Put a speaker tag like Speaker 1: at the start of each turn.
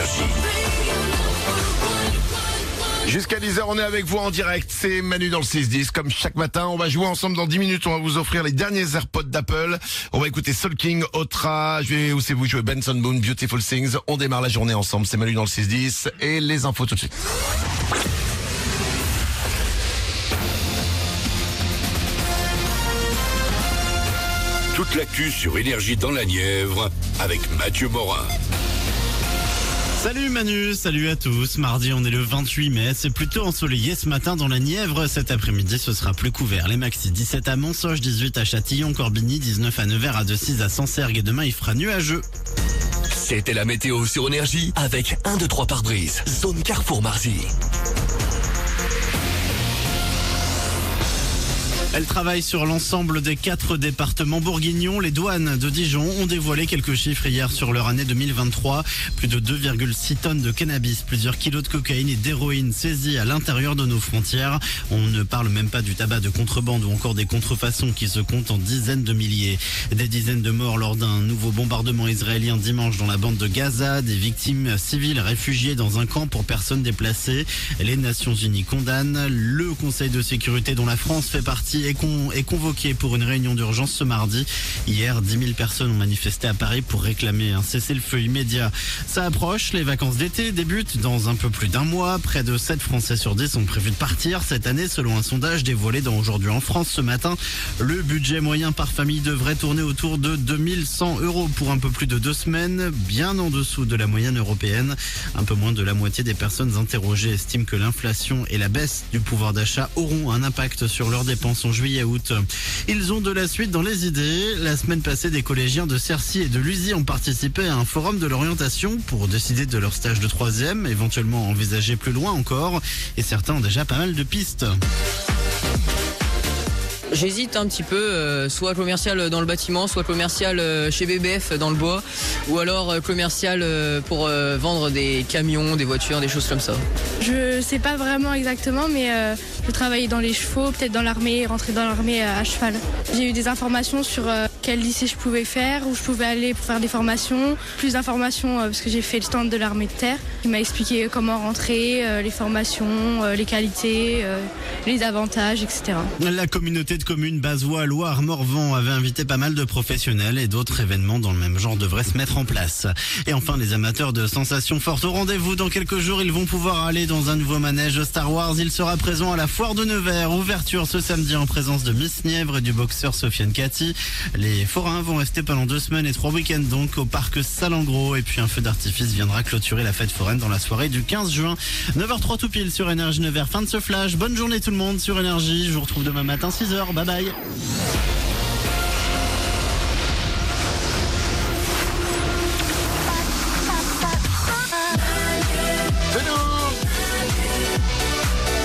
Speaker 1: Énergie.
Speaker 2: Jusqu'à 10h, on est avec vous en direct. C'est Manu dans le 6-10. Comme chaque matin, on va jouer ensemble dans 10 minutes. On va vous offrir les derniers AirPods d'Apple. On va écouter Soul King, Otra. Où c'est vous jouez Benson Boone, Beautiful Things. On démarre la journée ensemble. C'est Manu dans le 6-10. Et les infos tout de suite.
Speaker 1: Toute l'actu sur Énergie dans la Nièvre avec Mathieu Morin.
Speaker 3: Salut Manu, salut à tous. Mardi, on est le 28 mai. C'est plutôt ensoleillé ce matin dans la Nièvre. Cet après-midi, ce sera plus couvert. Les maxi 17 à Monsoche, 18 à Châtillon, Corbigny, 19 à Nevers, à Decize, à Sancergues. Et demain, il fera nuageux.
Speaker 4: C'était la météo sur Énergie avec 1, 2, 3 pare-brise. Zone Carrefour Marzy.
Speaker 3: Elle travaille sur l'ensemble des 4 départements bourguignons. Les douanes de Dijon ont dévoilé quelques chiffres hier sur leur année 2023. Plus de 2,6 tonnes de cannabis, plusieurs kilos de cocaïne et d'héroïne saisis à l'intérieur de nos frontières. On ne parle même pas du tabac de contrebande ou encore des contrefaçons qui se comptent en dizaines de milliers. Des dizaines de morts lors d'un nouveau bombardement israélien dimanche dans la bande de Gaza. Des victimes civiles réfugiées dans un camp pour personnes déplacées. Les Nations Unies condamnent. Le Conseil de sécurité dont la France fait partie est convoqué pour une réunion d'urgence ce mardi. Hier, 10 000 personnes ont manifesté à Paris pour réclamer un cessez-le-feu immédiat. Ça approche, les vacances d'été débutent dans un peu plus d'un mois. Près de 7 Français sur 10 ont prévu de partir cette année selon un sondage dévoilé dans Aujourd'hui en France ce matin. Le budget moyen par famille devrait tourner autour de 2100 € pour un peu plus de 2 semaines, bien en dessous de la moyenne européenne. Un peu moins de la moitié des personnes interrogées estiment que l'inflation et la baisse du pouvoir d'achat auront un impact sur leurs dépenses en juillet-août. Ils ont de la suite dans les idées. La semaine passée, des collégiens de Cercy et de Lusy ont participé à un forum de l'orientation pour décider de leur stage de 3e, éventuellement envisager plus loin encore. Et certains ont déjà pas mal de pistes.
Speaker 5: J'hésite un petit peu, soit commercial dans le bâtiment, soit commercial chez BBF dans le bois, ou alors commercial pour vendre des camions, des voitures, des choses comme ça.
Speaker 6: Je sais pas vraiment exactement, mais je travaillais dans les chevaux, peut-être dans l'armée, rentrer dans l'armée à cheval. J'ai eu des informations sur quel lycée je pouvais faire, où je pouvais aller pour faire des formations, plus d'informations parce que j'ai fait le stand de l'armée de terre. Il m'a expliqué comment rentrer, les formations, les qualités, les avantages, etc.
Speaker 3: La communauté de communes Bazois, Loire, Morvan avait invité pas mal de professionnels et d'autres événements dans le même genre devraient se mettre en place. Et enfin, les amateurs de sensations fortes au rendez-vous. Dans quelques jours, ils vont pouvoir aller dans un nouveau manège Star Wars. Il sera présent à la Foire de Nevers. Ouverture ce samedi en présence de Miss Nièvre et du boxeur Sofiane Kati. Les forains vont rester pendant 2 semaines et 3 week-ends donc au parc Salengro. Et puis un feu d'artifice viendra clôturer la fête foraine dans la soirée du 15 juin. 9h03 tout pile sur Énergie Nevers. Fin de ce flash. Bonne journée tout le monde sur Énergie. Je vous retrouve demain matin 6h. Bye bye.